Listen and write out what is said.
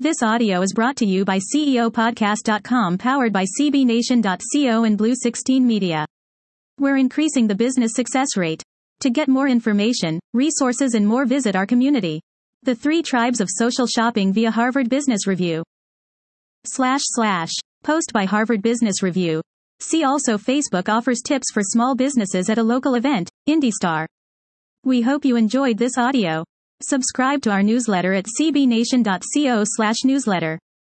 This audio is brought to you by CEOpodcast.com, powered by CBNation.co and Blue 16 Media. We're increasing the business success rate. To get more information, resources and more, visit our community. The 3 Tribes of Social Shopping via Harvard Business Review. / Post by Harvard Business Review. See also Facebook offers tips for small businesses at a local event, IndyStar. We hope you enjoyed this audio. Subscribe to our newsletter at cbnation.co/newsletter.